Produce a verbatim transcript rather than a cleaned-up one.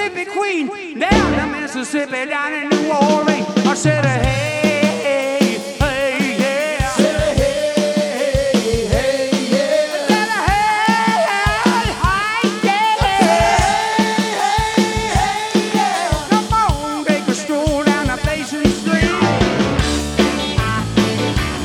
Mississippi Queen, down the Mississippi, down in New Orleans. I said, hey.